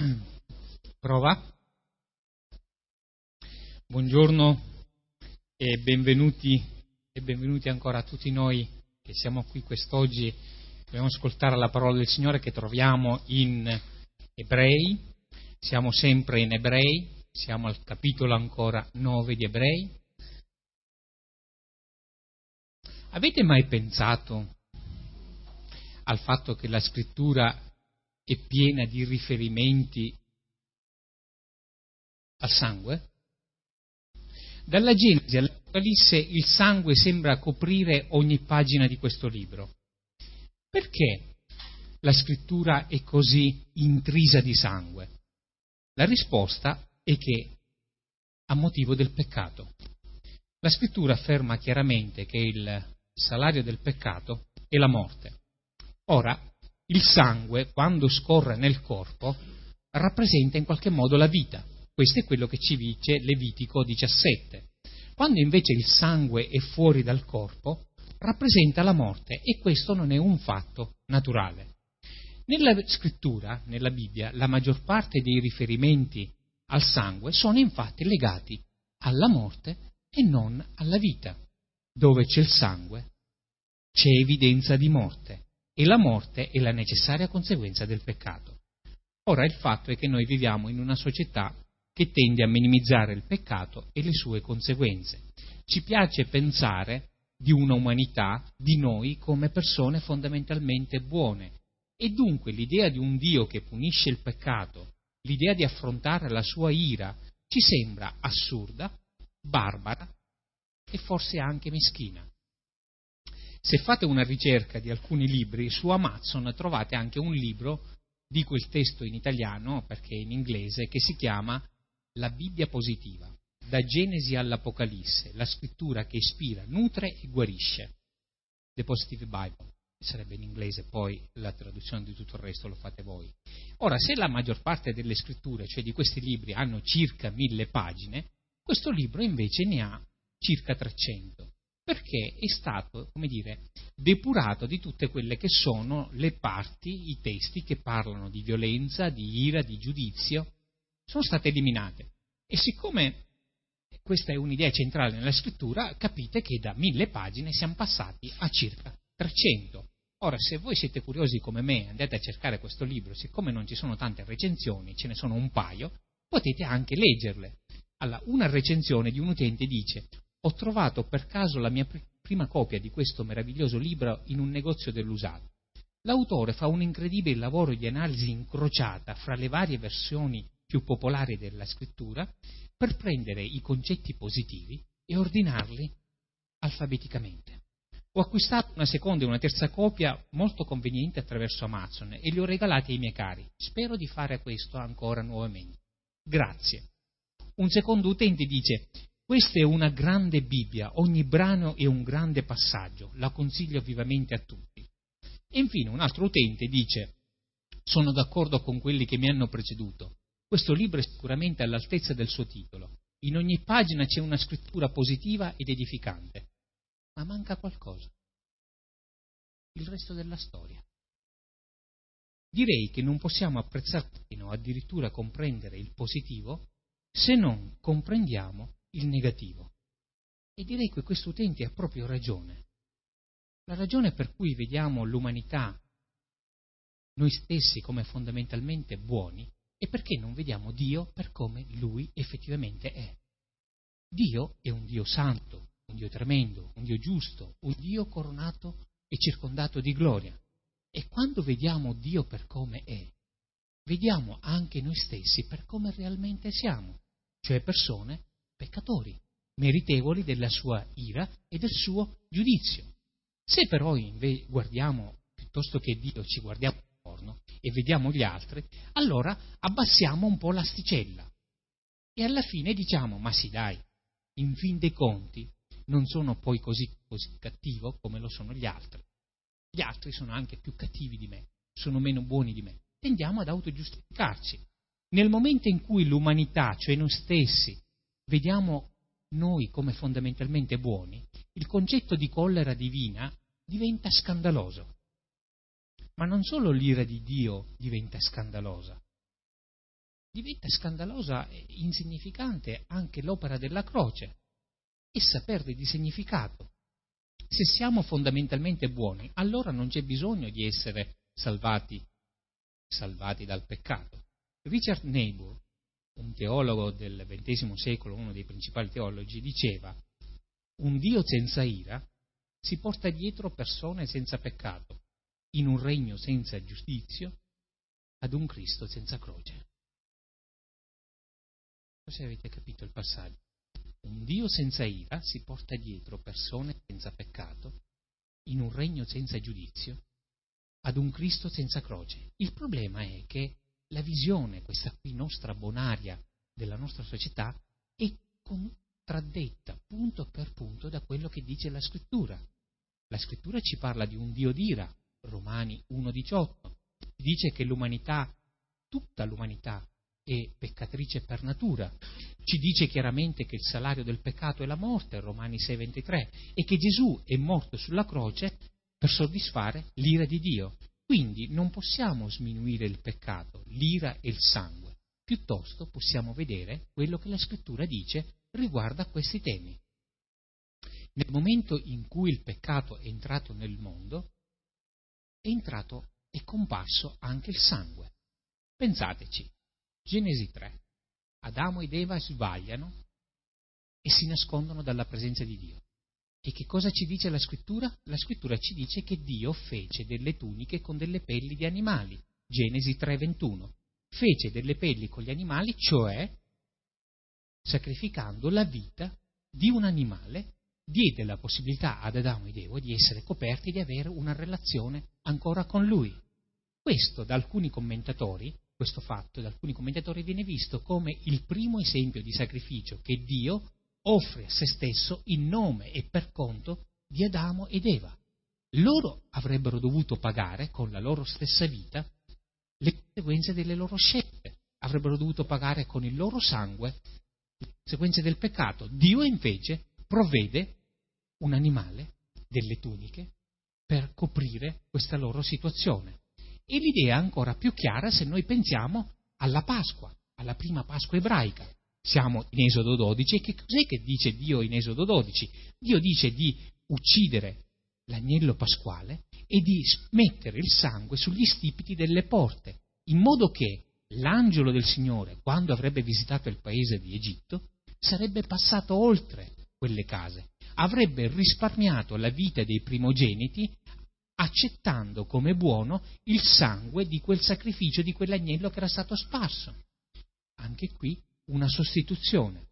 Prova. Buongiorno e benvenuti ancora a tutti noi che siamo qui quest'oggi. Dobbiamo ascoltare la parola del Signore che troviamo in Ebrei. Siamo sempre in Ebrei, siamo al capitolo ancora 9 di Ebrei. Avete mai pensato al fatto che la Scrittura è piena di riferimenti al sangue? Dalla Genesi all'Apocalisse il sangue sembra coprire ogni pagina di questo libro. Perché la Scrittura è così intrisa di sangue? La risposta è che a motivo del peccato. La Scrittura afferma chiaramente che il salario del peccato è la morte. Ora, il sangue, quando scorre nel corpo, rappresenta in qualche modo la vita. Questo è quello che ci dice Levitico 17. Quando invece il sangue è fuori dal corpo, rappresenta la morte, e questo non è un fatto naturale. Nella Scrittura, nella Bibbia, la maggior parte dei riferimenti al sangue sono infatti legati alla morte e non alla vita. Dove c'è il sangue, c'è evidenza di morte, e la morte è la necessaria conseguenza del peccato. Ora, il fatto è che noi viviamo in una società che tende a minimizzare il peccato e le sue conseguenze. Ci piace pensare di una umanità, di noi come persone fondamentalmente buone, e dunque l'idea di un Dio che punisce il peccato, l'idea di affrontare la sua ira, ci sembra assurda, barbara e forse anche meschina. Se fate una ricerca di alcuni libri, su Amazon trovate anche un libro, dico il testo in italiano perché è in inglese, che si chiama La Bibbia positiva, da Genesi all'Apocalisse, la scrittura che ispira, nutre e guarisce. The Positive Bible, sarebbe in inglese, poi la traduzione di tutto il resto lo fate voi. Ora, se la maggior parte delle scritture, cioè di questi libri, hanno circa 1000 pagine, questo libro invece ne ha circa 300, perché è stato, depurato di tutte quelle che sono le parti, i testi che parlano di violenza, di ira, di giudizio, sono state eliminate. E siccome questa è un'idea centrale nella scrittura, capite che da 1000 pagine siamo passati a circa 300. Ora, se voi siete curiosi come me, andate a cercare questo libro, siccome non ci sono tante recensioni, ce ne sono un paio, potete anche leggerle. Allora, una recensione di un utente dice: ho trovato per caso la mia prima copia di questo meraviglioso libro in un negozio dell'usato. L'autore fa un incredibile lavoro di analisi incrociata fra le varie versioni più popolari della scrittura per prendere i concetti positivi e ordinarli alfabeticamente. Ho acquistato una seconda e una terza copia molto conveniente attraverso Amazon e li ho regalati ai miei cari. Spero di fare questo ancora nuovamente. Grazie. Un secondo utente dice: questa è una grande Bibbia, ogni brano è un grande passaggio, la consiglio vivamente a tutti. E infine un altro utente dice: sono d'accordo con quelli che mi hanno preceduto. Questo libro è sicuramente all'altezza del suo titolo. In ogni pagina c'è una scrittura positiva ed edificante. Ma manca qualcosa. Il resto della storia. Direi che non possiamo apprezzare o addirittura comprendere il positivo se non comprendiamo il negativo. E direi che questo utente ha proprio ragione. La ragione per cui vediamo l'umanità, noi stessi, come fondamentalmente buoni, è perché non vediamo Dio per come Lui effettivamente è. Dio è un Dio santo, un Dio tremendo, un Dio giusto, un Dio coronato e circondato di gloria. E quando vediamo Dio per come è, vediamo anche noi stessi per come realmente siamo, cioè persone peccatori, meritevoli della sua ira e del suo giudizio. Se però guardiamo, piuttosto che Dio, ci guardiamo attorno e vediamo gli altri, allora abbassiamo un po' l'asticella e alla fine diciamo: ma sì, dai, in fin dei conti non sono poi così cattivo come lo sono gli altri. Gli altri sono anche più cattivi di me, sono meno buoni di me. Tendiamo ad autogiustificarci. Nel momento in cui l'umanità, cioè noi stessi, vediamo noi come fondamentalmente buoni, il concetto di collera divina diventa scandaloso. Ma non solo l'ira di Dio diventa scandalosa, diventa scandalosa e insignificante anche l'opera della croce. Essa perde di significato. Se siamo fondamentalmente buoni, allora non c'è bisogno di essere salvati dal peccato. Richard Niebuhr, un teologo del XX secolo, uno dei principali teologi, diceva: un Dio senza ira si porta dietro persone senza peccato, in un regno senza giudizio, ad un Cristo senza croce. Forse avete capito il passaggio. Un Dio senza ira si porta dietro persone senza peccato, in un regno senza giudizio, ad un Cristo senza croce. Il problema è che la visione, questa qui nostra bonaria della nostra società, è contraddetta punto per punto da quello che dice la Scrittura. La Scrittura ci parla di un Dio d'ira, Romani 1,18, dice che tutta l'umanità è peccatrice per natura, ci dice chiaramente che il salario del peccato è la morte, Romani 6,23, e che Gesù è morto sulla croce per soddisfare l'ira di Dio. Quindi non possiamo sminuire il peccato, l'ira e il sangue, piuttosto possiamo vedere quello che la Scrittura dice riguardo a questi temi. Nel momento in cui il peccato è entrato nel mondo, è comparso anche il sangue. Pensateci, Genesi 3, Adamo ed Eva sbagliano e si nascondono dalla presenza di Dio. E che cosa ci dice la Scrittura? La Scrittura ci dice che Dio fece delle tuniche con delle pelli di animali. Genesi 3,21. Fece delle pelli con gli animali, cioè sacrificando la vita di un animale, diede la possibilità ad Adamo ed Eva di essere coperti e di avere una relazione ancora con Lui. Questo da alcuni commentatori, questo fatto da alcuni commentatori viene visto come il primo esempio di sacrificio che Dio offre a se stesso in nome e per conto di Adamo ed Eva. Loro avrebbero dovuto pagare con la loro stessa vita le conseguenze delle loro scelte, avrebbero dovuto pagare con il loro sangue le conseguenze del peccato. Dio invece provvede un animale, delle tuniche, per coprire questa loro situazione. E l'idea è ancora più chiara se noi pensiamo alla Pasqua, alla prima Pasqua ebraica. Siamo in Esodo 12 e che cos'è che dice Dio in Esodo 12? Dio dice di uccidere l'agnello pasquale e di mettere il sangue sugli stipiti delle porte, in modo che l'angelo del Signore, quando avrebbe visitato il paese di Egitto, sarebbe passato oltre quelle case, avrebbe risparmiato la vita dei primogeniti accettando come buono il sangue di quel sacrificio, di quell'agnello che era stato sparso. Anche qui una sostituzione.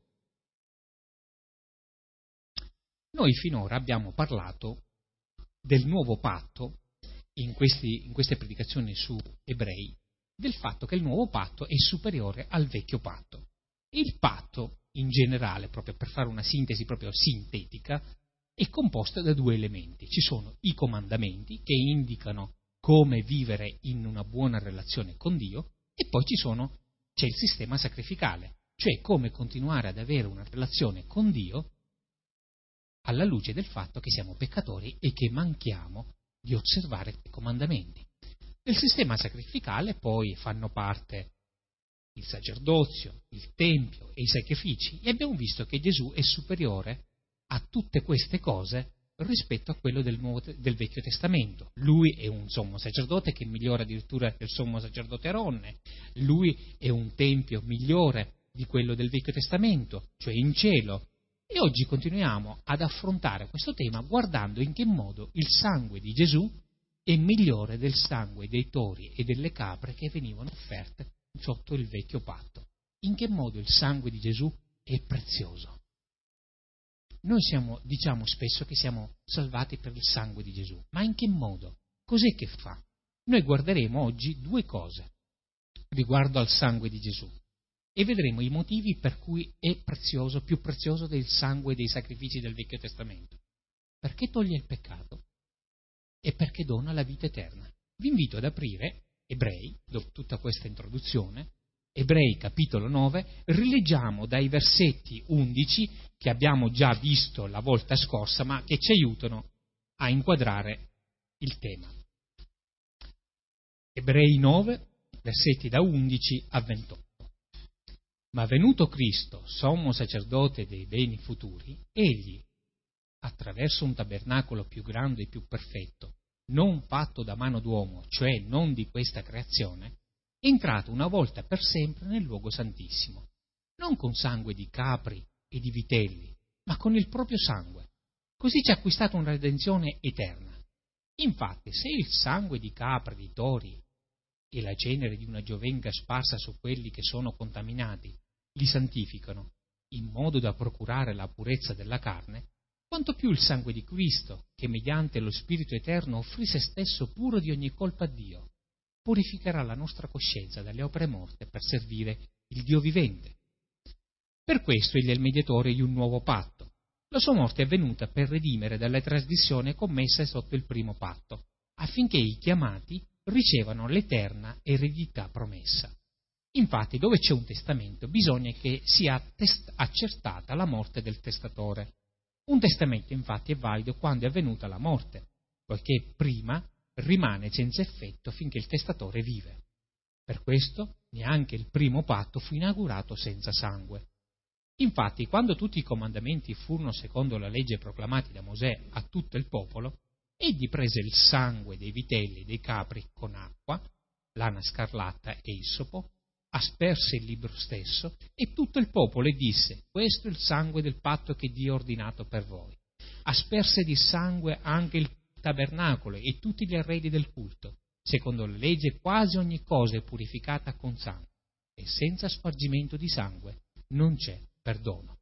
Noi finora abbiamo parlato del nuovo patto in queste predicazioni su Ebrei, del fatto che il nuovo patto è superiore al vecchio patto. Il patto in generale, proprio per fare una sintesi proprio sintetica, è composto da due elementi. Ci sono i comandamenti che indicano come vivere in una buona relazione con Dio e poi c'è il sistema sacrificale, cioè come continuare ad avere una relazione con Dio alla luce del fatto che siamo peccatori e che manchiamo di osservare i comandamenti. Del sistema sacrificale poi fanno parte il sacerdozio, il tempio e i sacrifici, e abbiamo visto che Gesù è superiore a tutte queste cose rispetto a quello del Vecchio Testamento. Lui è un sommo sacerdote che è migliore addirittura del sommo sacerdote Aronne, lui è un tempio migliore di quello del Vecchio Testamento, cioè in cielo. E oggi continuiamo ad affrontare questo tema guardando in che modo il sangue di Gesù è migliore del sangue dei tori e delle capre che venivano offerte sotto il vecchio patto. In che modo il sangue di Gesù è prezioso. Noi diciamo spesso che siamo salvati per il sangue di Gesù, ma in che modo? Cos'è che fa? Noi guarderemo oggi due cose riguardo al sangue di Gesù e vedremo i motivi per cui è prezioso, più prezioso del sangue dei sacrifici del Vecchio Testamento. Perché toglie il peccato e perché dona la vita eterna. Vi invito ad aprire Ebrei, dopo tutta questa introduzione, Ebrei capitolo 9, rileggiamo dai versetti 11 che abbiamo già visto la volta scorsa, ma che ci aiutano a inquadrare il tema. Ebrei 9, versetti da 11 a 28. Ma venuto Cristo, sommo sacerdote dei beni futuri, egli, attraverso un tabernacolo più grande e più perfetto, non fatto da mano d'uomo, cioè non di questa creazione, è entrato una volta per sempre nel luogo santissimo, non con sangue di capri e di vitelli, ma con il proprio sangue. Così ci ha acquistato una redenzione eterna. Infatti, se il sangue di capri, di tori e la cenere di una giovenga sparsa su quelli che sono contaminati li santificano, in modo da procurare la purezza della carne, quanto più il sangue di Cristo, che mediante lo Spirito Eterno offrì se stesso puro di ogni colpa a Dio, purificherà la nostra coscienza dalle opere morte per servire il Dio vivente. Per questo egli è il mediatore di un nuovo patto. La sua morte è avvenuta per redimere dalle trasgressioni commesse sotto il primo patto, affinché i chiamati ricevano l'eterna eredità promessa. Infatti, dove c'è un testamento, bisogna che sia accertata la morte del testatore. Un testamento, infatti, è valido quando è avvenuta la morte, poiché prima rimane senza effetto finché il testatore vive. Per questo, neanche il primo patto fu inaugurato senza sangue. Infatti, quando tutti i comandamenti furono secondo la legge proclamati da Mosè a tutto il popolo, egli prese il sangue dei vitelli e dei capri con acqua, lana scarlatta e issopo, asperse il libro stesso e tutto il popolo e disse: questo è il sangue del patto che Dio ha ordinato per voi. Asperse di sangue anche il tabernacolo e tutti gli arredi del culto. Secondo la legge quasi ogni cosa è purificata con sangue, e senza spargimento di sangue non c'è perdono.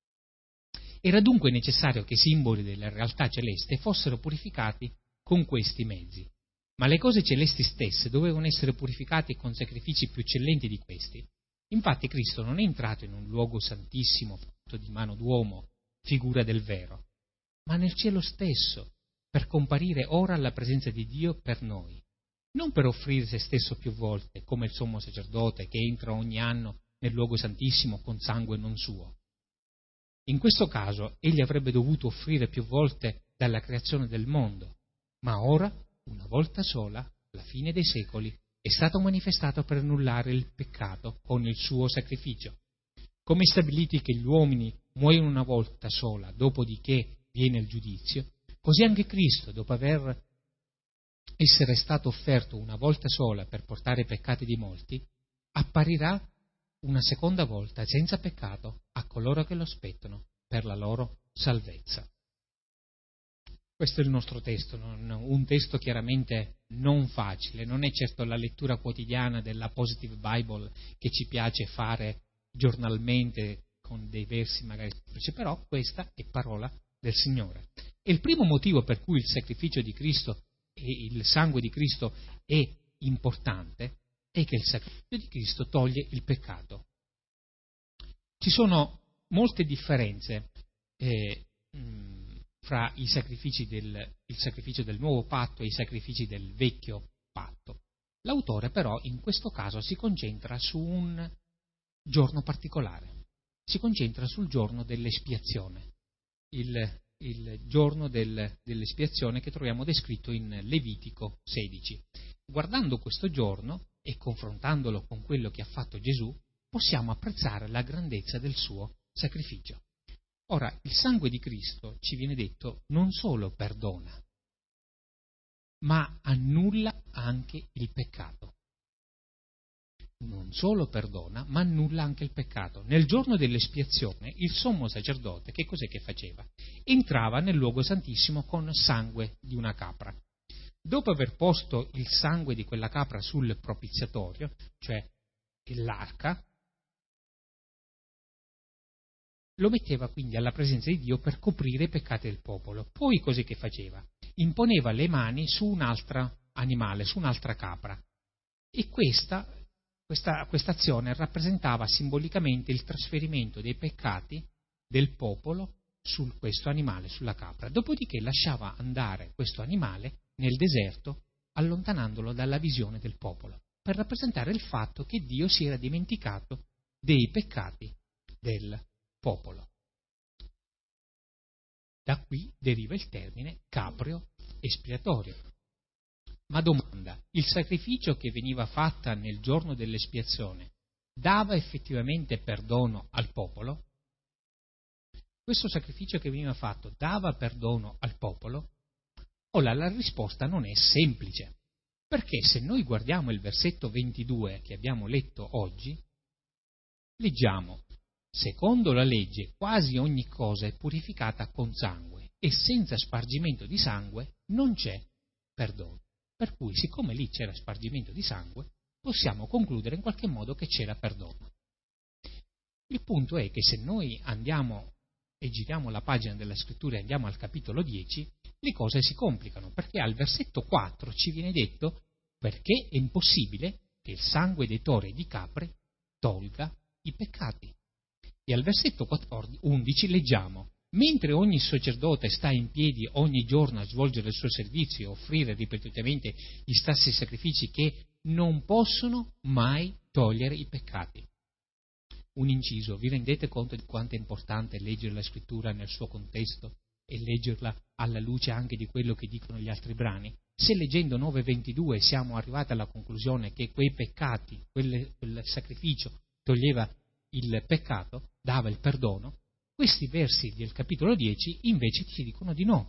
Era dunque necessario che i simboli della realtà celeste fossero purificati con questi mezzi. Ma le cose celesti stesse dovevano essere purificate con sacrifici più eccellenti di questi. Infatti Cristo non è entrato in un luogo santissimo fatto di mano d'uomo, figura del vero, ma nel cielo stesso, per comparire ora alla presenza di Dio per noi, non per offrire se stesso più volte, come il sommo sacerdote che entra ogni anno nel luogo santissimo con sangue non suo. In questo caso egli avrebbe dovuto offrire più volte dalla creazione del mondo, ma ora, una volta sola, alla fine dei secoli, è stato manifestato per annullare il peccato con il suo sacrificio. Come stabiliti che gli uomini muoiono una volta sola, dopodiché viene il giudizio, così anche Cristo, dopo essere stato offerto una volta sola per portare i peccati di molti, apparirà una seconda volta senza peccato a coloro che lo aspettano per la loro salvezza. Questo è il nostro testo, un testo chiaramente non facile, non è certo la lettura quotidiana della Positive Bible che ci piace fare giornalmente con dei versi magari semplici, però questa è parola del Signore. E il primo motivo per cui il sacrificio di Cristo e il sangue di Cristo è importante è che il sacrificio di Cristo toglie il peccato. Ci sono molte differenze fra il sacrificio del nuovo patto e i sacrifici del vecchio patto. L'autore però in questo caso si concentra su un giorno particolare, si concentra sul giorno dell'espiazione, il giorno dell'espiazione che troviamo descritto in Levitico 16. Guardando questo giorno e confrontandolo con quello che ha fatto Gesù, possiamo apprezzare la grandezza del suo sacrificio. Ora, il sangue di Cristo, ci viene detto, non solo perdona, ma annulla anche il peccato. Non solo perdona, ma annulla anche il peccato. Nel giorno dell'espiazione, il sommo sacerdote, che cos'è che faceva? Entrava nel luogo santissimo con sangue di una capra. Dopo aver posto il sangue di quella capra sul propiziatorio, cioè l'arca, lo metteva quindi alla presenza di Dio per coprire i peccati del popolo. Poi cos'è che faceva? Imponeva le mani su un altro animale, su un'altra capra. E questa azione rappresentava simbolicamente il trasferimento dei peccati del popolo su questo animale, sulla capra. Dopodiché lasciava andare questo animale nel deserto, allontanandolo dalla visione del popolo, per rappresentare il fatto che Dio si era dimenticato dei peccati del popolo. Da qui deriva il termine caprio espiatorio. Ma domanda, il sacrificio che veniva fatta nel giorno dell'espiazione dava effettivamente perdono al popolo? Questo sacrificio che veniva fatto dava perdono al popolo? Ora la risposta non è semplice, perché se noi guardiamo il versetto 22 che abbiamo letto oggi, leggiamo: secondo la legge quasi ogni cosa è purificata con sangue e senza spargimento di sangue non c'è perdono. Per cui, siccome lì c'era spargimento di sangue, possiamo concludere in qualche modo che c'era perdono. Il punto è che se noi andiamo e giriamo la pagina della scrittura e andiamo al capitolo 10, le cose si complicano, perché al versetto 4 ci viene detto perché è impossibile che il sangue dei tori e di capre tolga i peccati. E al versetto 11 leggiamo: mentre ogni sacerdote sta in piedi ogni giorno a svolgere il suo servizio e offrire ripetutamente gli stessi sacrifici che non possono mai togliere i peccati. Un inciso: vi rendete conto di quanto è importante leggere la scrittura nel suo contesto e leggerla alla luce anche di quello che dicono gli altri brani? Se leggendo 9:22 siamo arrivati alla conclusione che quei peccati, quel sacrificio toglieva il peccato, dava il perdono, questi versi del capitolo 10 invece ci dicono di no.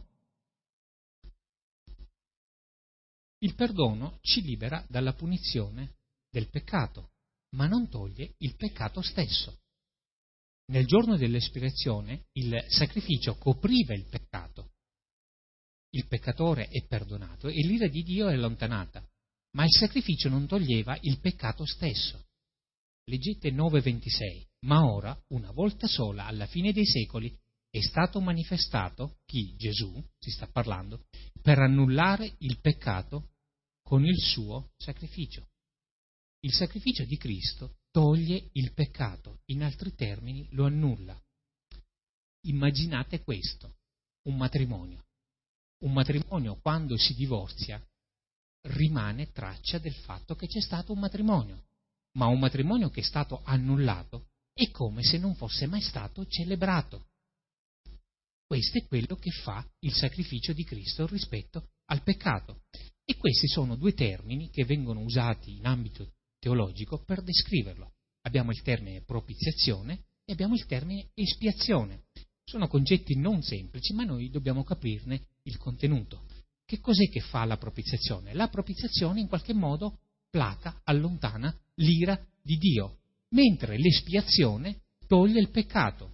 Il perdono ci libera dalla punizione del peccato, ma non toglie il peccato stesso. Nel giorno dell'espiazione il sacrificio copriva il peccato. Il peccatore è perdonato e l'ira di Dio è allontanata, ma il sacrificio non toglieva il peccato stesso. Leggete 9:26. Ma ora, una volta sola, alla fine dei secoli, è stato manifestato, chi? Gesù, si sta parlando, per annullare il peccato con il suo sacrificio. Il sacrificio di Cristo toglie il peccato, in altri termini lo annulla. Immaginate questo, un matrimonio. Un matrimonio quando si divorzia rimane traccia del fatto che c'è stato un matrimonio, ma un matrimonio che è stato annullato è come se non fosse mai stato celebrato. Questo è quello che fa il sacrificio di Cristo rispetto al peccato. E questi sono due termini che vengono usati in ambito teologico per descriverlo. Abbiamo il termine propiziazione e abbiamo il termine espiazione. Sono concetti non semplici, ma noi dobbiamo capirne il contenuto. Che cos'è che fa la propiziazione? La propiziazione in qualche modo placa, allontana l'ira di Dio, mentre l'espiazione toglie il peccato.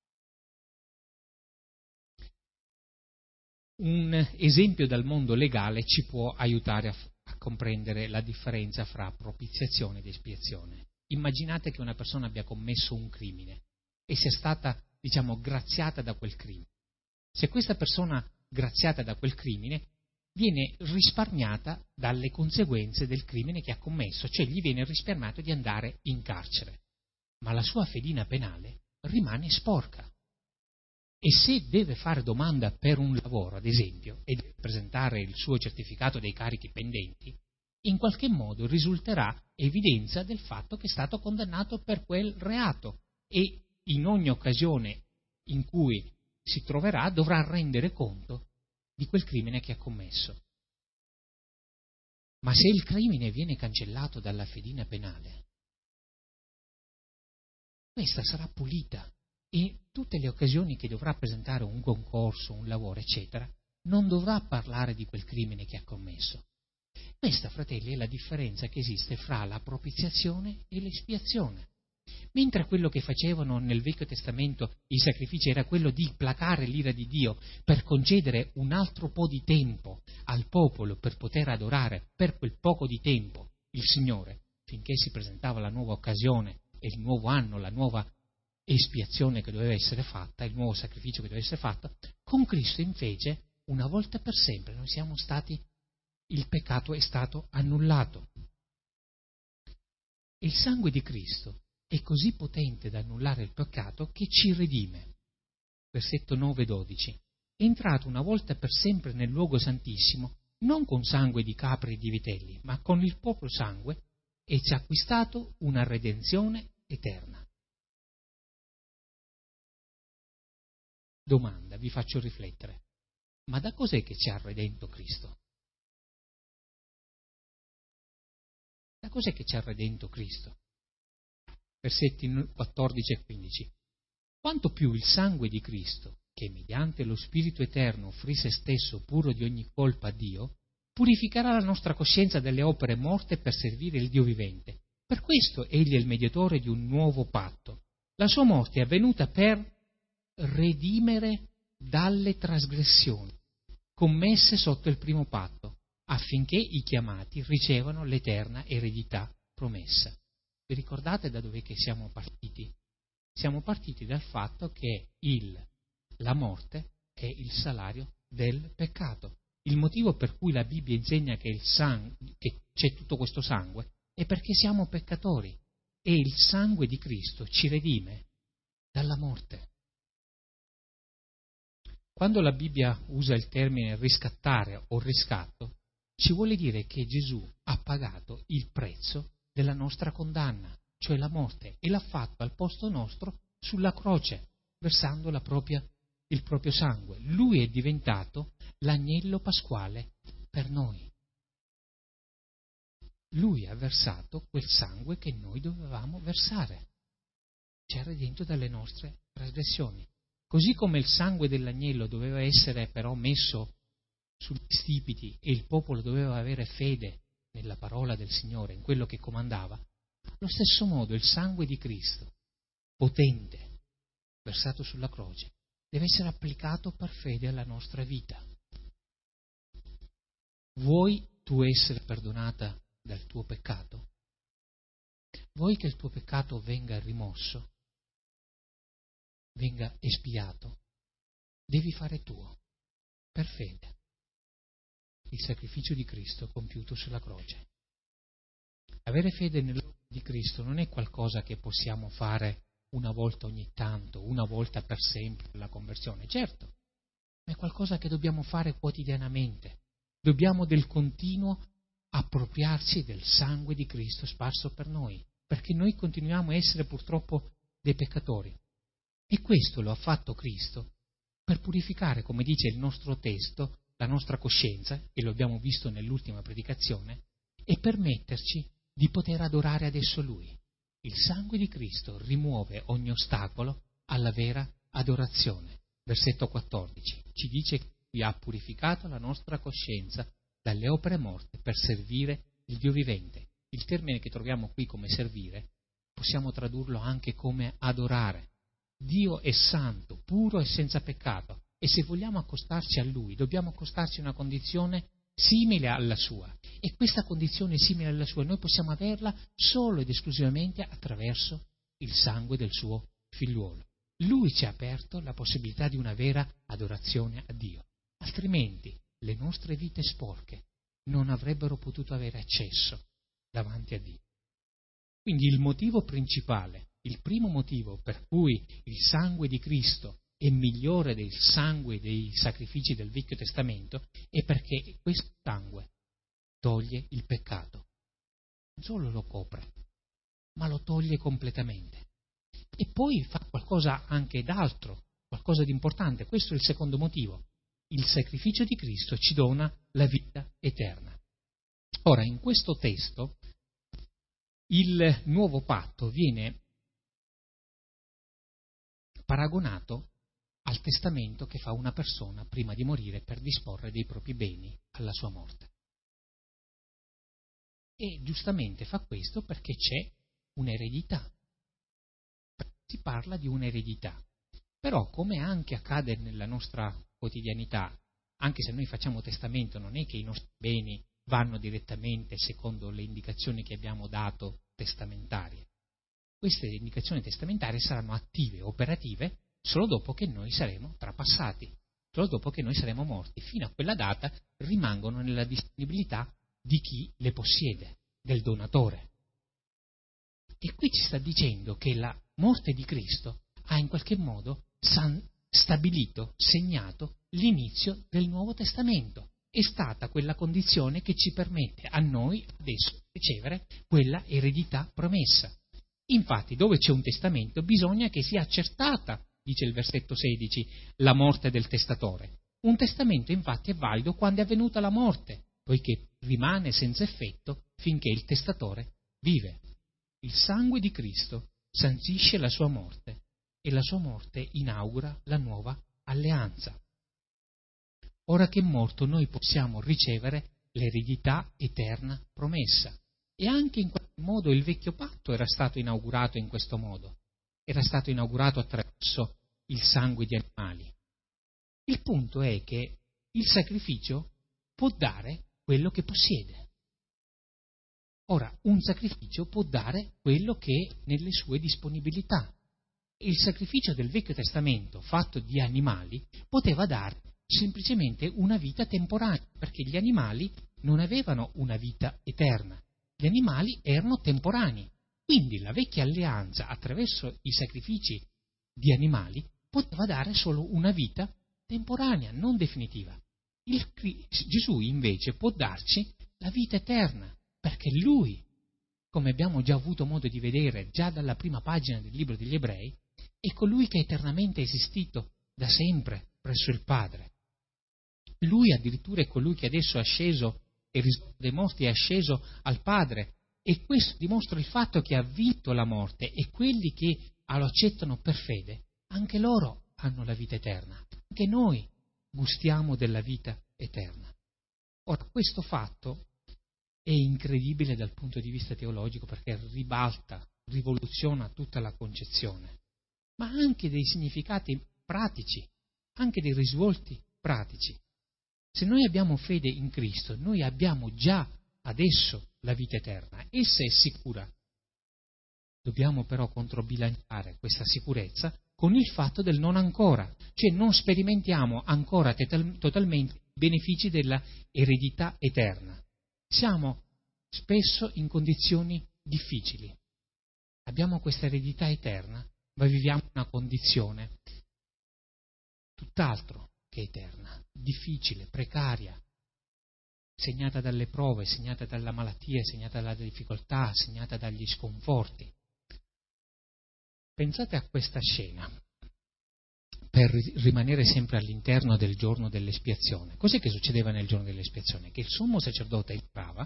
Un esempio dal mondo legale ci può aiutare a comprendere la differenza fra propiziazione ed espiazione. Immaginate che una persona abbia commesso un crimine e sia stata, graziata da quel crimine. Se questa persona graziata da quel crimine viene risparmiata dalle conseguenze del crimine che ha commesso, cioè gli viene risparmiato di andare in carcere, ma la sua fedina penale rimane sporca. E se deve fare domanda per un lavoro, ad esempio, e deve presentare il suo certificato dei carichi pendenti, in qualche modo risulterà evidenza del fatto che è stato condannato per quel reato e in ogni occasione in cui si troverà dovrà rendere conto di quel crimine che ha commesso. Ma se il crimine viene cancellato dalla fedina penale, questa sarà pulita e tutte le occasioni che dovrà presentare un concorso, un lavoro, eccetera, non dovrà parlare di quel crimine che ha commesso. Questa, fratelli, è la differenza che esiste fra la propiziazione e l'espiazione. Mentre quello che facevano nel Vecchio Testamento i sacrifici era quello di placare l'ira di Dio per concedere un altro po' di tempo al popolo per poter adorare per quel poco di tempo il Signore, finché si presentava la nuova occasione e il nuovo anno, la nuova espiazione che doveva essere fatta, il nuovo sacrificio che doveva essere fatto, con Cristo invece, una volta per sempre, noi siamo stati, il peccato è stato annullato. E il sangue di Cristo è così potente da annullare il peccato che ci redime. Versetto 9-12. È entrato una volta per sempre nel luogo santissimo, non con sangue di capri e di vitelli, ma con il proprio sangue, e ci ha acquistato una redenzione eterna. Domanda, vi faccio riflettere. Ma da cos'è che ci ha redento Cristo? Da cos'è che ci ha redento Cristo? versetti 14 e 15. Quanto più il sangue di Cristo, che mediante lo Spirito Eterno offrì se stesso puro di ogni colpa a Dio, purificherà la nostra coscienza dalle opere morte per servire il Dio vivente. Per questo egli è il mediatore di un nuovo patto. La sua morte è avvenuta per redimere dalle trasgressioni commesse sotto il primo patto, affinché i chiamati ricevano l'eterna eredità promessa. Vi ricordate da dove che siamo partiti? Siamo partiti dal fatto che la morte è il salario del peccato. Il motivo per cui la Bibbia insegna che c'è tutto questo sangue è perché siamo peccatori e il sangue di Cristo ci redime dalla morte. Quando la Bibbia usa il termine riscattare o riscatto, ci vuole dire che Gesù ha pagato il prezzo della nostra condanna, cioè la morte, e l'ha fatto al posto nostro sulla croce, versando il proprio sangue. Lui è diventato l'agnello pasquale per noi. Lui ha versato quel sangue che noi dovevamo versare. Ci ha redento dalle nostre trasgressioni. Così come il sangue dell'agnello doveva essere però messo sugli stipiti e il popolo doveva avere fede nella parola del Signore, in quello che comandava, allo stesso modo il sangue di Cristo, potente, versato sulla croce, deve essere applicato per fede alla nostra vita. Vuoi tu essere perdonata dal tuo peccato? Vuoi che il tuo peccato venga rimosso? Venga espiato? Devi fare tuo, per fede, il sacrificio di Cristo compiuto sulla croce. Avere fede nell'opera di Cristo non è qualcosa che possiamo fare una volta ogni tanto, una volta per sempre la conversione, certo, ma è qualcosa che dobbiamo fare quotidianamente. Dobbiamo del continuo appropriarci del sangue di Cristo sparso per noi, perché noi continuiamo a essere purtroppo dei peccatori. E questo lo ha fatto Cristo per purificare, come dice il nostro testo, la nostra coscienza, e lo abbiamo visto nell'ultima predicazione, e permetterci di poter adorare adesso Lui. Il sangue di Cristo rimuove ogni ostacolo alla vera adorazione. Versetto 14 ci dice che Lui ha purificato la nostra coscienza dalle opere morte per servire il Dio vivente. Il termine che troviamo qui come servire possiamo tradurlo anche come adorare. Dio è santo, puro e senza peccato, e se vogliamo accostarci a Lui dobbiamo accostarci a una condizione simile alla sua, e questa condizione simile alla sua noi possiamo averla solo ed esclusivamente attraverso il sangue del suo figliuolo. Lui ci ha aperto la possibilità di una vera adorazione a Dio, altrimenti le nostre vite sporche non avrebbero potuto avere accesso davanti a Dio. Quindi il motivo principale, il primo motivo per cui il sangue di Cristo è migliore del sangue dei sacrifici del Vecchio Testamento è perché questo sangue toglie il peccato. Non solo lo copre, ma lo toglie completamente. E poi fa qualcosa anche d'altro, qualcosa di importante. Questo è il secondo motivo. Il sacrificio di Cristo ci dona la vita eterna. Ora, in questo testo, il nuovo patto viene paragonato al testamento che fa una persona prima di morire per disporre dei propri beni alla sua morte. E giustamente fa questo perché c'è un'eredità. Si parla di un'eredità. Però, come anche accade nella nostra quotidianità, anche se noi facciamo testamento, non è che i nostri beni vanno direttamente secondo le indicazioni che abbiamo dato testamentarie. Queste indicazioni testamentarie saranno attive, operative, solo dopo che noi saremo trapassati, solo dopo che noi saremo morti. Fino a quella data rimangono nella disponibilità di chi le possiede, del donatore. E qui ci sta dicendo che la morte di Cristo ha in qualche modo stabilito, segnato l'inizio del Nuovo Testamento. È stata quella condizione che ci permette a noi adesso di ricevere quella eredità promessa. Infatti, dove c'è un testamento bisogna che sia accertata, dice il versetto 16, la morte del testatore. Un testamento infatti è valido quando è avvenuta la morte, poiché rimane senza effetto finché il testatore vive. Il sangue di Cristo sancisce la sua morte e la sua morte inaugura la nuova alleanza. Ora che è morto noi possiamo ricevere l'eredità eterna promessa. E anche in qualche modo il vecchio patto era stato inaugurato in questo modo. Era stato inaugurato attraverso il sangue di animali. Il punto è che il sacrificio può dare quello che possiede. Ora, un sacrificio può dare quello che è nelle sue disponibilità. Il sacrificio del Vecchio Testamento, fatto di animali, poteva dare semplicemente una vita temporanea, perché gli animali non avevano una vita eterna. Gli animali erano temporanei. Quindi la vecchia alleanza, attraverso i sacrifici di animali, poteva dare solo una vita temporanea, non definitiva. Gesù invece può darci la vita eterna, perché Lui, come abbiamo già avuto modo di vedere già dalla prima pagina del libro degli Ebrei, è colui che è eternamente esistito da sempre presso il Padre. Lui addirittura è colui che adesso è asceso e risorto dai morti, è asceso al Padre, e questo dimostra il fatto che ha vinto la morte, e quelli che lo accettano per fede, anche loro hanno la vita eterna, anche noi gustiamo della vita eterna. Ora, questo fatto è incredibile dal punto di vista teologico, perché ribalta, rivoluziona tutta la concezione, ma anche dei significati pratici, anche dei risvolti pratici. Se noi abbiamo fede in Cristo, noi abbiamo già adesso la vita eterna, essa è sicura. Dobbiamo però controbilanciare questa sicurezza con il fatto del non ancora, cioè non sperimentiamo ancora totalmente i benefici della eredità eterna. Siamo spesso in condizioni difficili. Abbiamo questa eredità eterna, ma viviamo una condizione tutt'altro che eterna, difficile, precaria, segnata dalle prove, segnata dalla malattia, segnata dalla difficoltà, segnata dagli sconforti. Pensate a questa scena, per rimanere sempre all'interno del giorno dell'espiazione. Cos'è che succedeva nel giorno dell'espiazione? Che il sommo sacerdote entrava,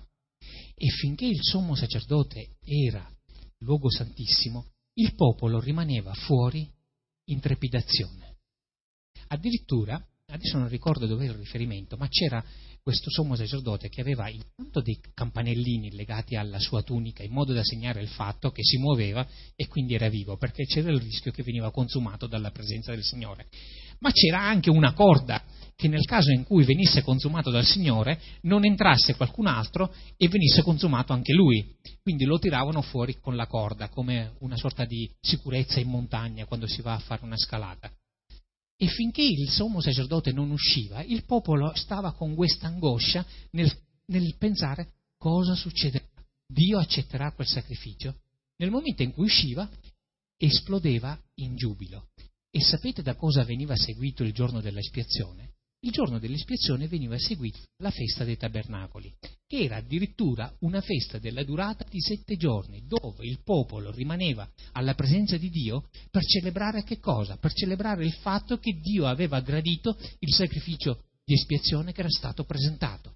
e finché il sommo sacerdote era luogo santissimo, il popolo rimaneva fuori in trepidazione. Addirittura, adesso non ricordo dove era il riferimento, ma c'era questo sommo sacerdote che aveva intanto dei campanellini legati alla sua tunica in modo da segnare il fatto che si muoveva e quindi era vivo, perché c'era il rischio che veniva consumato dalla presenza del Signore. Ma c'era anche una corda che nel caso in cui venisse consumato dal Signore non entrasse qualcun altro e venisse consumato anche lui. Quindi lo tiravano fuori con la corda, come una sorta di sicurezza in montagna quando si va a fare una scalata. E finché il sommo sacerdote non usciva, il popolo stava con questa angoscia nel pensare cosa succederà. Dio accetterà quel sacrificio? Nel momento in cui usciva, esplodeva in giubilo. E sapete da cosa veniva seguito il giorno dell'espiazione? Il giorno dell'espiazione veniva seguito la festa dei tabernacoli, che era addirittura una festa della durata di 7 giorni, dove il popolo rimaneva alla presenza di Dio per celebrare che cosa? Per celebrare il fatto che Dio aveva gradito il sacrificio di espiazione che era stato presentato.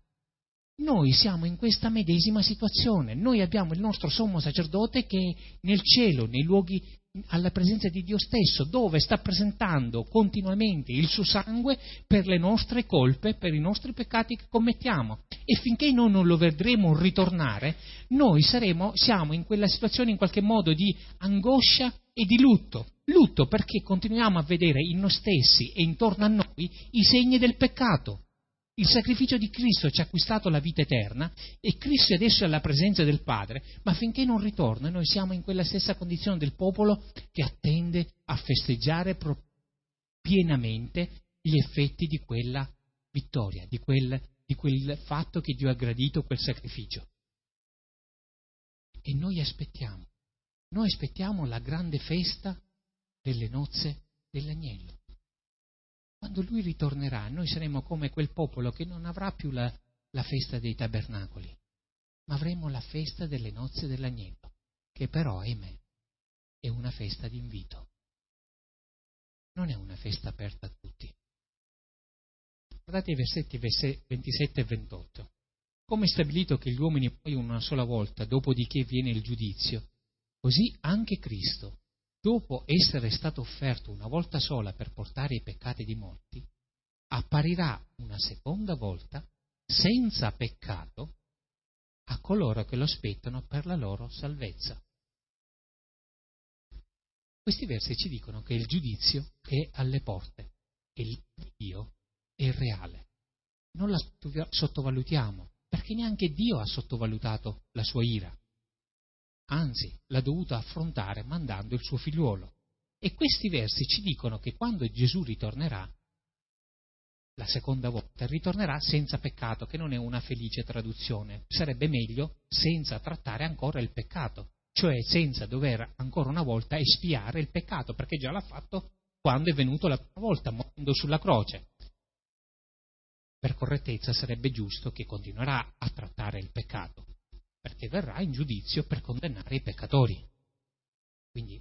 Noi siamo in questa medesima situazione, noi abbiamo il nostro sommo sacerdote che è nel cielo, nei luoghi alla presenza di Dio stesso, dove sta presentando continuamente il suo sangue per le nostre colpe, per i nostri peccati che commettiamo. E finché noi non lo vedremo ritornare, noi siamo in quella situazione in qualche modo di angoscia e di lutto. Lutto perché continuiamo a vedere in noi stessi e intorno a noi i segni del peccato. Il sacrificio di Cristo ci ha acquistato la vita eterna e Cristo adesso è alla presenza del Padre, ma finché non ritorna noi siamo in quella stessa condizione del popolo che attende a festeggiare pienamente gli effetti di quella vittoria, di quel fatto che Dio ha gradito quel sacrificio. E noi aspettiamo la grande festa delle nozze dell'agnello. Quando lui ritornerà, noi saremo come quel popolo che non avrà più la festa dei tabernacoli, ma avremo la festa delle nozze dell'agnello, che però, ahimè, è una festa di invito. Non è una festa aperta a tutti. Guardate i versetti 27 e 28. Come è stabilito che gli uomini muoiono una sola volta, dopodiché viene il giudizio, Così anche Cristo, dopo essere stato offerto una volta sola per portare i peccati di molti, apparirà una seconda volta senza peccato a coloro che lo aspettano per la loro salvezza. Questi versi ci dicono che il giudizio è alle porte e l'ira di Dio è reale. Non la sottovalutiamo, perché neanche Dio ha sottovalutato la sua ira. Anzi, l'ha dovuta affrontare mandando il suo figliuolo. E questi versi ci dicono che quando Gesù ritornerà, la seconda volta, ritornerà senza peccato, che non è una felice traduzione. Sarebbe meglio senza trattare ancora il peccato, cioè senza dover ancora una volta espiare il peccato, perché già l'ha fatto quando è venuto la prima volta, morendo sulla croce. Per correttezza sarebbe giusto che continuerà a trattare il peccato, perché verrà in giudizio per condannare i peccatori. Quindi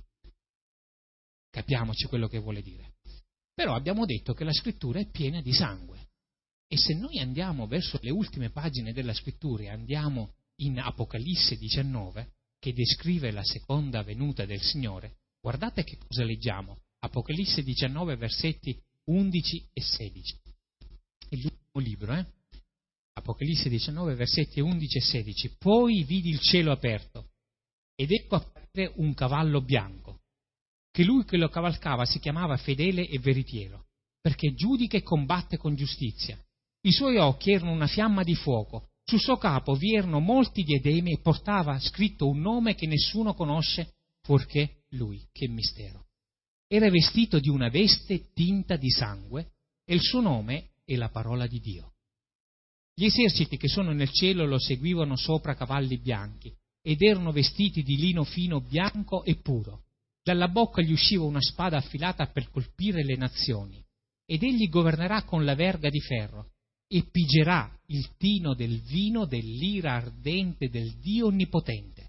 capiamoci quello che vuole dire. Però abbiamo detto che la scrittura è piena di sangue, e se noi andiamo verso le ultime pagine della scrittura e andiamo in Apocalisse 19, che descrive la seconda venuta del Signore, guardate che cosa leggiamo. Apocalisse 19, versetti 11 e 16. È l'ultimo libro, Apocalisse 19, versetti 11 e 16. Poi vidi il cielo aperto, ed ecco apparire un cavallo bianco, che lui che lo cavalcava si chiamava Fedele e Veritiero, perché giudica e combatte con giustizia. I suoi occhi erano una fiamma di fuoco, sul suo capo vi erano molti diademi e portava scritto un nome che nessuno conosce fuorché lui, che mistero. Era vestito di una veste tinta di sangue e il suo nome è la parola di Dio. Gli eserciti che sono nel cielo lo seguivano sopra cavalli bianchi ed erano vestiti di lino fino bianco e puro. Dalla bocca gli usciva una spada affilata per colpire le nazioni, ed egli governerà con la verga di ferro e pigerà il tino del vino dell'ira ardente del Dio Onnipotente.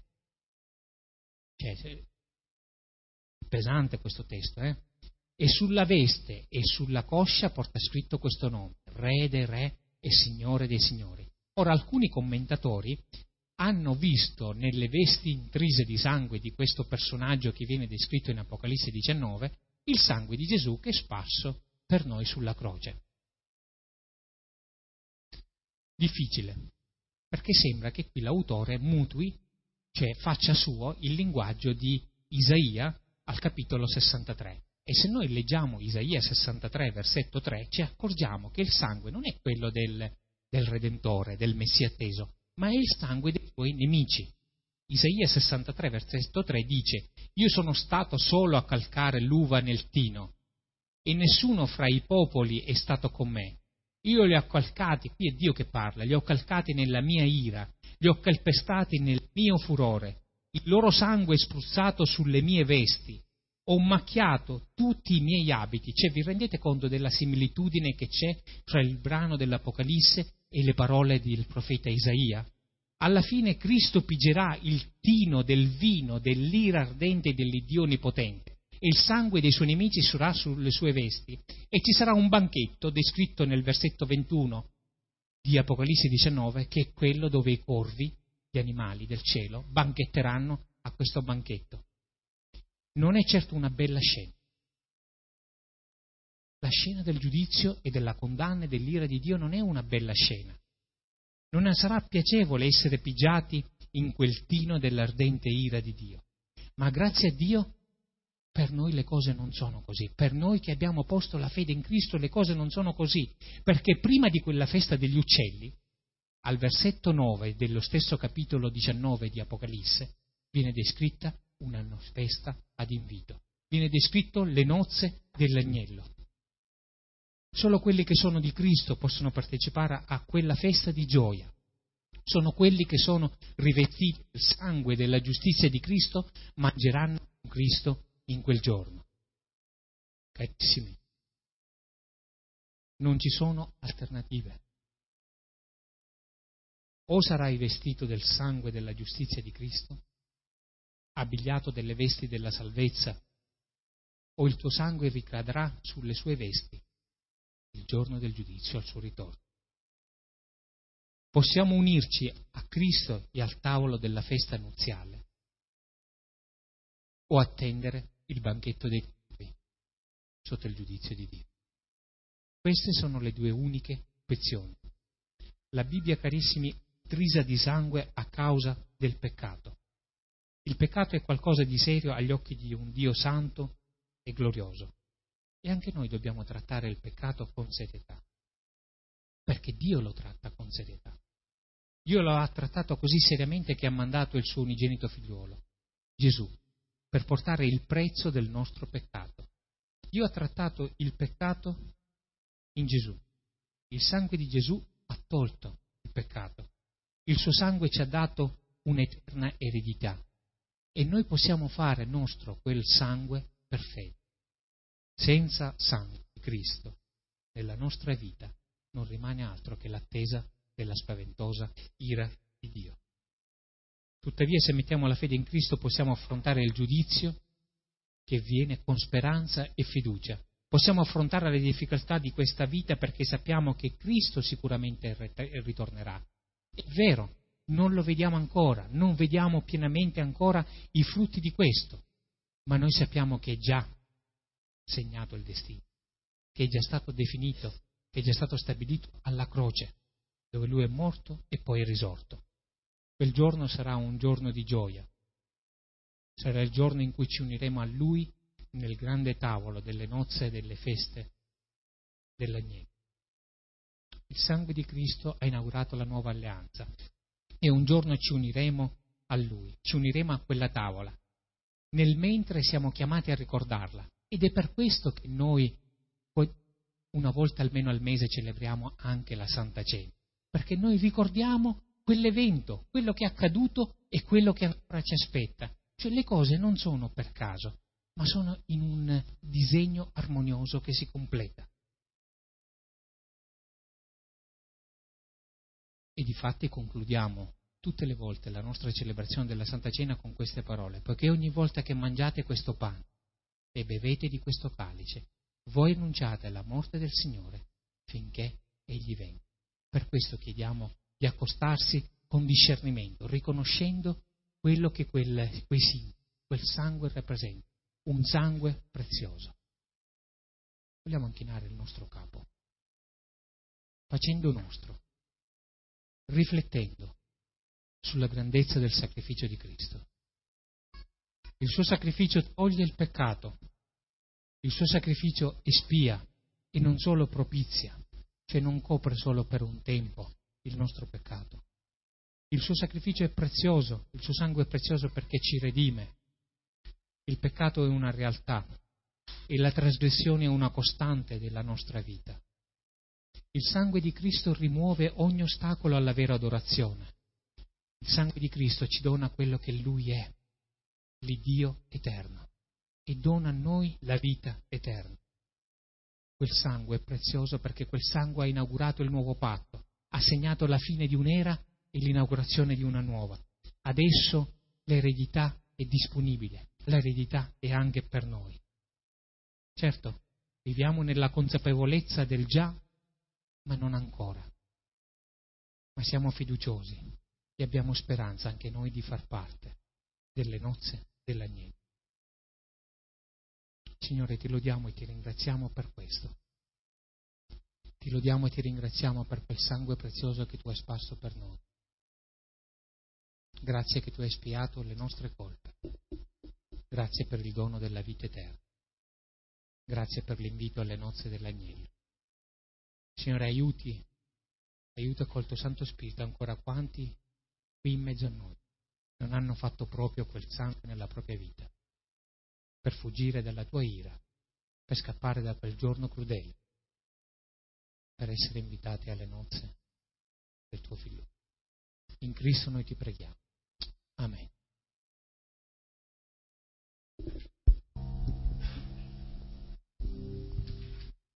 Cioè, pesante questo testo, E sulla veste e sulla coscia porta scritto questo nome: Re dei Re e Signore dei Signori. Ora, alcuni commentatori hanno visto nelle vesti intrise di sangue di questo personaggio che viene descritto in Apocalisse 19 il sangue di Gesù che è sparso per noi sulla croce. Difficile, perché sembra che qui l'autore mutui, cioè faccia suo il linguaggio di Isaia al capitolo 63. E se noi leggiamo Isaia 63, versetto 3, ci accorgiamo che il sangue non è quello del Redentore, del Messia atteso, ma è il sangue dei suoi nemici. Isaia 63, versetto 3 dice: Io sono stato solo a calcare l'uva nel tino, e nessuno fra i popoli è stato con me. Io li ho calcati, qui è Dio che parla, li ho calcati nella mia ira, li ho calpestati nel mio furore, il loro sangue è spruzzato sulle mie vesti, ho macchiato tutti i miei abiti. Cioè, vi rendete conto della similitudine che c'è fra il brano dell'Apocalisse e le parole del profeta Isaia? Alla fine Cristo pigerà il tino del vino dell'ira ardente dell'Iddio Onnipotente e il sangue dei suoi nemici sarà sulle sue vesti, e ci sarà un banchetto descritto nel versetto 21 di Apocalisse 19, che è quello dove i corvi, gli animali del cielo, banchetteranno a questo banchetto. Non è certo una bella scena. La scena del giudizio e della condanna e dell'ira di Dio non è una bella scena. Non sarà piacevole essere pigiati in quel tino dell'ardente ira di Dio. Ma grazie a Dio per noi le cose non sono così. Per noi che abbiamo posto la fede in Cristo le cose non sono così. Perché prima di quella festa degli uccelli, al versetto 9 dello stesso capitolo 19 di Apocalisse, viene descritta una festa ad invito. Viene descritto le nozze dell'agnello. Solo quelli che sono di Cristo possono partecipare a quella festa di gioia. Sono quelli che sono rivestiti del sangue della giustizia di Cristo, mangeranno con Cristo in quel giorno. Carissimi, non ci sono alternative. O sarai vestito del sangue della giustizia di Cristo, abbigliato delle vesti della salvezza, o il tuo sangue ricadrà sulle sue vesti il giorno del giudizio al suo ritorno. Possiamo unirci a Cristo e al tavolo della festa nuziale, o attendere il banchetto dei tempi sotto il giudizio di Dio. Queste sono le due uniche opzioni. La Bibbia, carissimi, trisa di sangue a causa del peccato. Il peccato è qualcosa di serio agli occhi di un Dio santo e glorioso. E anche noi dobbiamo trattare il peccato con serietà, perché Dio lo tratta con serietà. Dio lo ha trattato così seriamente che ha mandato il suo unigenito figliuolo, Gesù, per portare il prezzo del nostro peccato. Dio ha trattato il peccato in Gesù. Il sangue di Gesù ha tolto il peccato. Il suo sangue ci ha dato un'eterna eredità e noi possiamo fare nostro quel sangue per fede. Senza sangue di Cristo nella nostra vita non rimane altro che l'attesa della spaventosa ira di Dio. Tuttavia, se mettiamo la fede in Cristo, possiamo affrontare il giudizio che viene con speranza e fiducia. Possiamo affrontare le difficoltà di questa vita perché sappiamo che Cristo sicuramente ritornerà. È vero, non lo vediamo ancora, non vediamo pienamente ancora i frutti di questo, ma noi sappiamo che è già segnato il destino, che è già stato definito, che è già stato stabilito alla croce, dove Lui è morto e poi è risorto. Quel giorno sarà un giorno di gioia, sarà il giorno in cui ci uniremo a Lui nel grande tavolo delle nozze e delle feste dell'agnello. Il sangue di Cristo ha inaugurato la nuova alleanza e un giorno ci uniremo a Lui, ci uniremo a quella tavola. Nel mentre siamo chiamati a ricordarla ed è per questo che noi una volta almeno al mese celebriamo anche la Santa Cena, perché noi ricordiamo quell'evento, quello che è accaduto e quello che ancora ci aspetta. Cioè le cose non sono per caso, ma sono in un disegno armonioso che si completa. E difatti concludiamo tutte le volte la nostra celebrazione della Santa Cena con queste parole: poiché ogni volta che mangiate questo pane e bevete di questo calice, voi annunciate la morte del Signore finché Egli venga. Per questo chiediamo di accostarsi con discernimento, riconoscendo quello che quel sangue rappresenta, un sangue prezioso. Vogliamo inchinare il nostro capo, facendo nostro, riflettendo sulla grandezza del sacrificio di Cristo. Il suo sacrificio toglie il peccato, il suo sacrificio espia e non solo propizia, cioè non copre solo per un tempo il nostro peccato. Il suo sacrificio è prezioso, il suo sangue è prezioso perché ci redime. Il peccato è una realtà e la trasgressione è una costante della nostra vita. Il sangue di Cristo rimuove ogni ostacolo alla vera adorazione. Il sangue di Cristo ci dona quello che Lui è, l'Iddio eterno, e dona a noi la vita eterna. Quel sangue è prezioso perché quel sangue ha inaugurato il nuovo patto, ha segnato la fine di un'era e l'inaugurazione di una nuova. Adesso l'eredità è disponibile, l'eredità è anche per noi. Certo, viviamo nella consapevolezza del già, ma non ancora. Ma siamo fiduciosi e abbiamo speranza anche noi di far parte delle nozze dell'agnello. Signore, ti lodiamo e ti ringraziamo per questo. Ti lodiamo e ti ringraziamo per quel sangue prezioso che tu hai sparso per noi. Grazie che tu hai espiato le nostre colpe. Grazie per il dono della vita eterna. Grazie per l'invito alle nozze dell'agnello. Signore, aiuta col tuo Santo Spirito ancora quanti qui in mezzo a noi non hanno fatto proprio quel sangue nella propria vita, per fuggire dalla tua ira, per scappare da quel giorno crudele, per essere invitati alle nozze del tuo Figlio. In Cristo noi ti preghiamo. Amen.